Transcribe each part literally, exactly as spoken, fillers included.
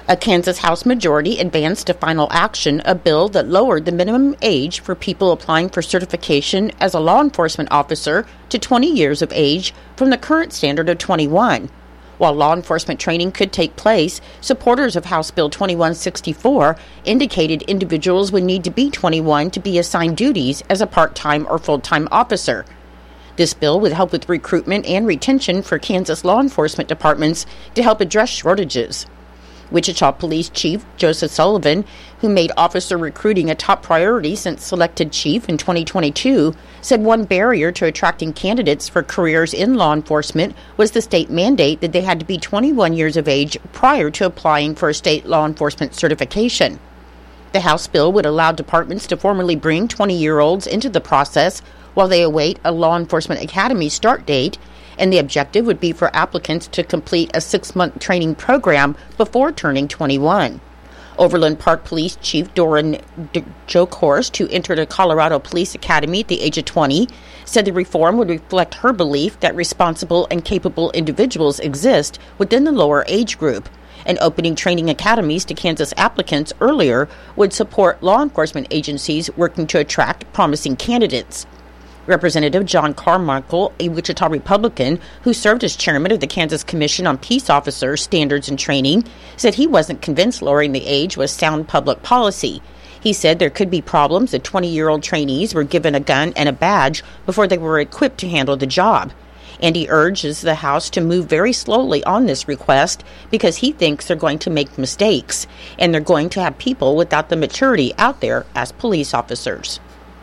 A Kansas House majority advanced to final action a bill that lowered the minimum age for people applying for certification as a law enforcement officer to twenty years of age from the current standard of twenty-one. While law enforcement training could take place, supporters of House Bill twenty-one sixty-four indicated individuals would need to be twenty-one to be assigned duties as a part-time or full-time officer. This bill would help with recruitment and retention for Kansas law enforcement departments to help address shortages. Wichita Police Chief Joseph Sullivan, who made officer recruiting a top priority since selected chief in twenty twenty-two, said one barrier to attracting candidates for careers in law enforcement was the state mandate that they had to be twenty-one years of age prior to applying for a state law enforcement certification. The House bill would allow departments to formally bring twenty-year-olds into the process while they await a law enforcement academy start date, and the objective would be for applicants to complete a six-month training program before turning twenty-one. Overland Park Police Chief Doran Jokhorst, who entered a Colorado Police Academy at the age of twenty, said the reform would reflect her belief that responsible and capable individuals exist within the lower age group, and opening training academies to Kansas applicants earlier would support law enforcement agencies working to attract promising candidates. Representative John Carmichael, a Wichita Republican who served as chairman of the Kansas Commission on Peace Officers Standards and Training, said he wasn't convinced lowering the age was sound public policy. He said there could be problems if twenty-year-old trainees were given a gun and a badge before they were equipped to handle the job. And he urges the House to move very slowly on this request because he thinks they're going to make mistakes and they're going to have people without the maturity out there as police officers.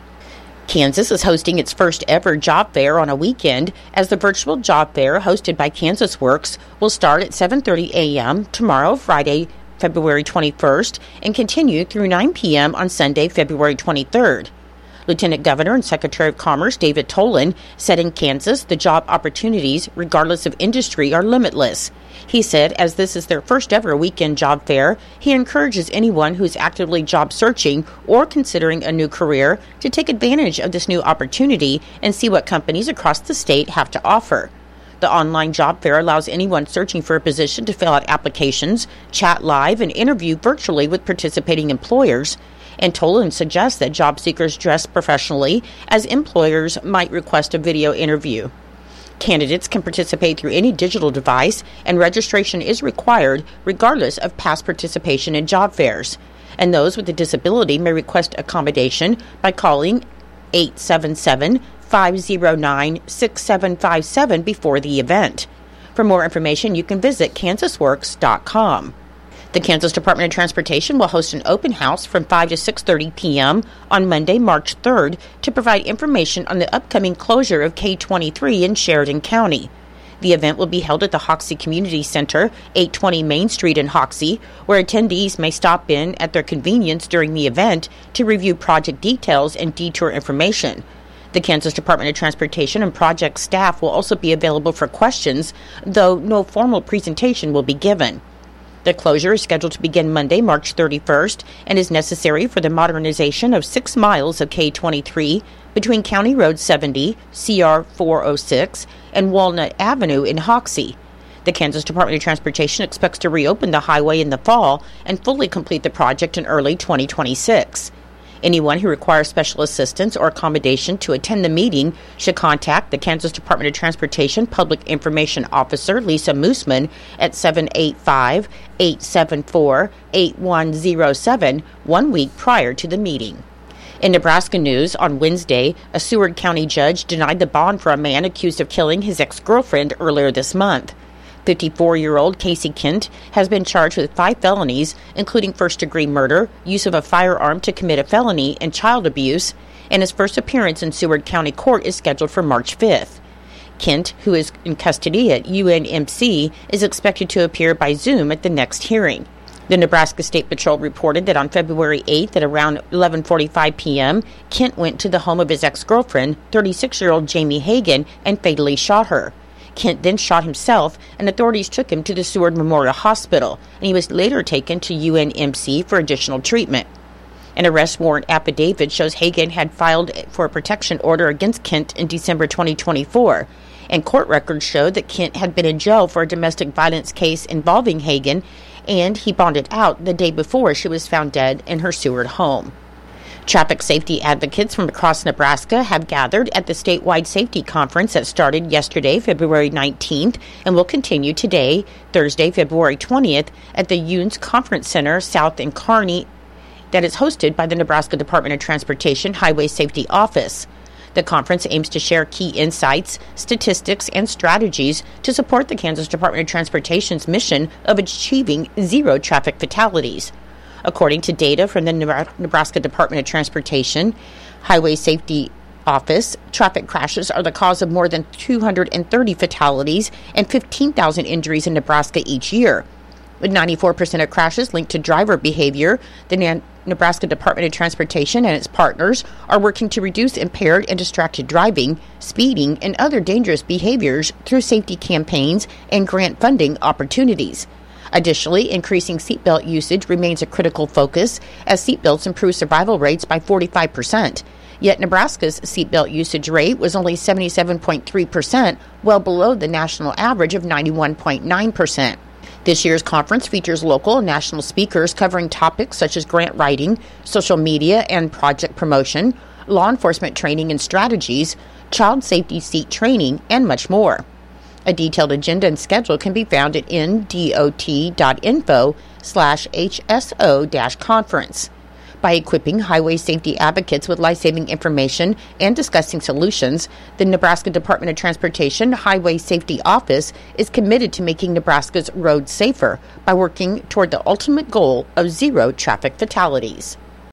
Kansas is hosting its first ever job fair on a weekend, as the virtual job fair hosted by Kansas Works will start at seven thirty a.m. tomorrow, Friday, February twenty-first, and continue through nine p.m. on Sunday, February twenty-third. Lieutenant Governor and Secretary of Commerce David Tolan said in Kansas the job opportunities, regardless of industry, are limitless. He said as this is their first ever weekend job fair, he encourages anyone who is actively job searching or considering a new career to take advantage of this new opportunity and see what companies across the state have to offer. The online job fair allows anyone searching for a position to fill out applications, chat live, and interview virtually with participating employers. And Tolan suggests that job seekers dress professionally, as employers might request a video interview. Candidates can participate through any digital device, and registration is required regardless of past participation in job fairs. And those with a disability may request accommodation by calling eight seven seven, five zero nine, six seven five seven before the event. For more information, you can visit kansas works dot com. The Kansas Department of Transportation will host an open house from five to six thirty p.m. on Monday, March third, to provide information on the upcoming closure of K twenty-three in Sheridan County. The event will be held at the Hoxie Community Center, eight twenty Main Street in Hoxie, where attendees may stop in at their convenience during the event to review project details and detour information. The Kansas Department of Transportation and project staff will also be available for questions, though no formal presentation will be given. The closure is scheduled to begin Monday, March thirty-first, and is necessary for the modernization of six miles of K twenty-three between County Road seventy, C R four oh six, and Walnut Avenue in Hoxie. The Kansas Department of Transportation expects to reopen the highway in the fall and fully complete the project in early twenty twenty-six. Anyone who requires special assistance or accommodation to attend the meeting should contact the Kansas Department of Transportation Public Information Officer Lisa Moosman at seven eight five, eight seven four, eight one zero seven one week prior to the meeting. In Nebraska news, on Wednesday, a Seward County judge denied the bond for a man accused of killing his ex-girlfriend earlier this month. fifty-four-year-old Casey Kent has been charged with five felonies, including first-degree murder, use of a firearm to commit a felony, and child abuse, and his first appearance in Seward County Court is scheduled for March fifth. Kent, who is in custody at U N M C, is expected to appear by Zoom at the next hearing. The Nebraska State Patrol reported that on February eighth at around eleven forty-five p.m., Kent went to the home of his ex-girlfriend, thirty-six-year-old Jamie Hagan, and fatally shot her. Kent then shot himself, and authorities took him to the Seward Memorial Hospital, and he was later taken to U N M C for additional treatment. An arrest warrant affidavit shows Hagan had filed for a protection order against Kent in December twenty twenty-four, and court records show that Kent had been in jail for a domestic violence case involving Hagan and he bonded out the day before she was found dead in her Seward home. Traffic safety advocates from across Nebraska have gathered at the statewide safety conference that started yesterday, February nineteenth, and will continue today, Thursday, February twentieth, at the Yunes Conference Center south in Kearney that is hosted by the Nebraska Department of Transportation Highway Safety Office. The conference aims to share key insights, statistics, and strategies to support the Kansas Department of Transportation's mission of achieving zero traffic fatalities. According to data from the Nebraska Department of Transportation Highway Safety Office, traffic crashes are the cause of more than two hundred thirty fatalities and fifteen thousand injuries in Nebraska each year. With ninety-four percent of crashes linked to driver behavior, the Nebraska Department of Transportation and its partners are working to reduce impaired and distracted driving, speeding, and other dangerous behaviors through safety campaigns and grant funding opportunities. Additionally, increasing seatbelt usage remains a critical focus as seatbelts improve survival rates by forty-five percent. Yet Nebraska's seatbelt usage rate was only seventy-seven point three percent, well below the national average of ninety-one point nine percent. This year's conference features local and national speakers covering topics such as grant writing, social media and project promotion, law enforcement training and strategies, child safety seat training, and much more. A detailed agenda and schedule can be found at n d o t dot info slash h s o dash conference. By equipping highway safety advocates with life-saving information and discussing solutions, the Nebraska Department of Transportation Highway Safety Office is committed to making Nebraska's roads safer by working toward the ultimate goal of zero traffic fatalities.